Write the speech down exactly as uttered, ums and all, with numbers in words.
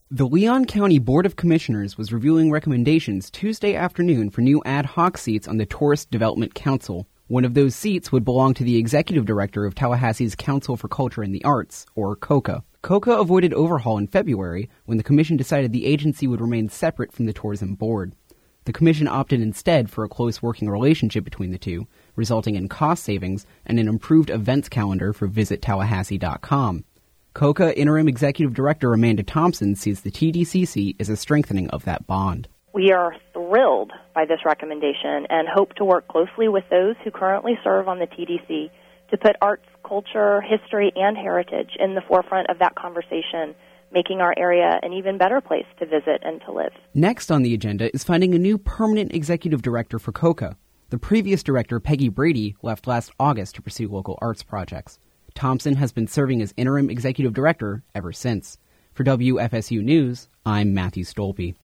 The Leon County Board of Commissioners was reviewing recommendations Tuesday afternoon for new ad hoc seats on the Tourist Development Council. One of those seats would belong to the executive director of Tallahassee's Council for Culture and the Arts, or COCA. COCA avoided overhaul in February when the commission decided the agency would remain separate from the tourism board. The commission opted instead for a close working relationship between the two, resulting in cost savings and an improved events calendar for visit tallahassee dot com. COCA Interim Executive Director Amanda Thompson sees the T D C C as a strengthening of that bond. We are thrilled by this recommendation and hope to work closely with those who currently serve on the T D C to put arts, culture, history, and heritage in the forefront of that conversation, making our area an even better place to visit and to live. Next on the agenda is finding a new permanent executive director for COCA. The previous director, Peggy Brady, left last August to pursue local arts projects. Thompson has been serving as interim executive director ever since. For W F S U News, I'm Matthew Stolpe.